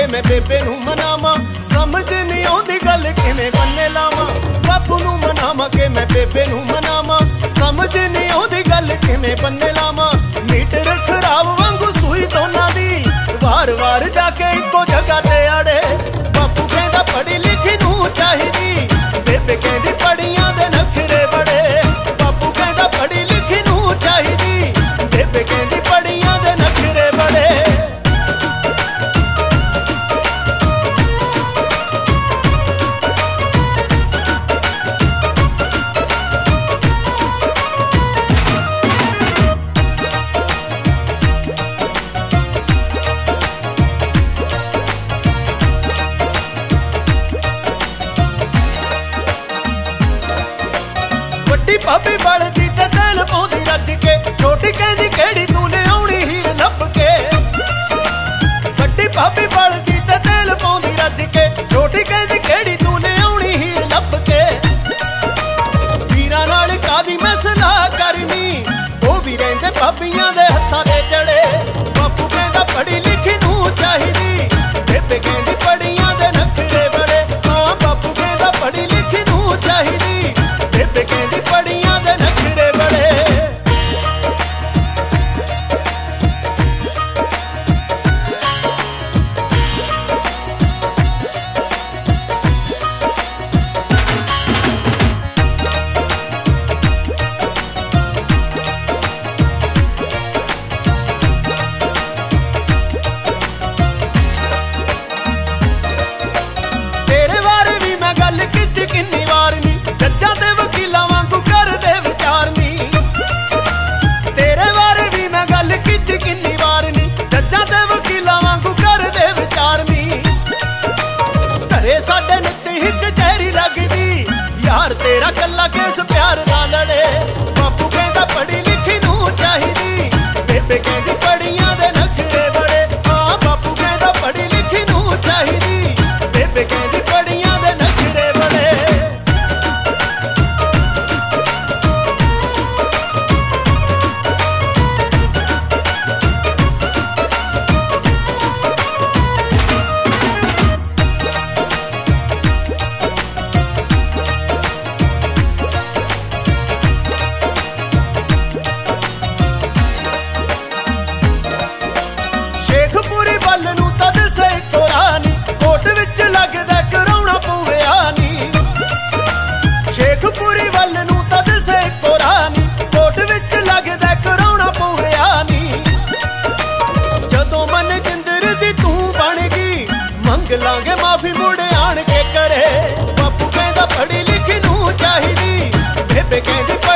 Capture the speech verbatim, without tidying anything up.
के मैं बेबे नू मनावा, समझ नहीं आउंदी गल किवें बन्ने लावां। बापू नू मनावा के मैं बेबे नू मनावा, समझ नहीं आउंदी गल किवें बन्ने लावां। मीटर खराब वांगू सूई दोनां दी, वार वार जाके इक्को जगह ते अड़े। बापू कहंदा पढ़ी लिखी नू चाहीदी, बेबे कहंदी पढ़ियां दे नखरे बड़े। बापू कहंदा पढ़ी लिखी नू चाहीदी, बेबे कहंदी पढ़ियां दे नखरे बड़े। भाभी बलदी ते तेल पाउंदी रज के, छोटी कहंदी केड़ी तू ले आउणी हीर लभ के। वड्डी भाभी बलदी ते तेल पाउंदी रज के, छोटी कहंदी केड़ी तू ले आउणी हीर लभ के। हीरां नाल कादी मैं सलाह करनी, ओ भी रहिंदे भाभीआं दे हत्थां ते चढ़े। बापू कहंदा पढ़ी लिखी नू चाहीदी, बेबे कहंदी पढ़ियां दे नखरे बड़े। हां बापू कहंदा पढ़ी लिखी नू चाहीदी, बेबे कहंदी पढ़ियां दे नखरे बड़े। तेरे बारे भी मैं गल कीती किन्नी वार नी, जज्जां ते वकीलां वांगू करदे विचार नी। तेरे बारे भी मैं गल कीती किन्नी वार नी, जज्जां ते वकीलां वांगू करदे विचार नी। घरे साडे नित्ती ही कचहरी लगदी, यार तेरा कल्ला केस प्यार दा लड़े। बापू कहंदा पढ़ी लिखी नू चाहीदी, बेबे कहंदी पढ़ियां दे नखरे बड़े। हां बापू कहंदा पढ़ी लिखी नू चाहीदी, बेबे कहंदी पढ़ियां दे नखरे बड़े। शेखपुरी बल नू तद से कोरानी, कोट विच लगदा कराउणा पवे आनी। शेखपुरी बल नू तद से कोरानी, कोट विच लगदा कराउणा पवे आनी। जदों मन जिंदर दी तू बन गई, मंग लांगे माफी मुड़ आण के करे। बापू कहंदा पढ़ी लिखी नू चाहीदी, बेबे कहंदी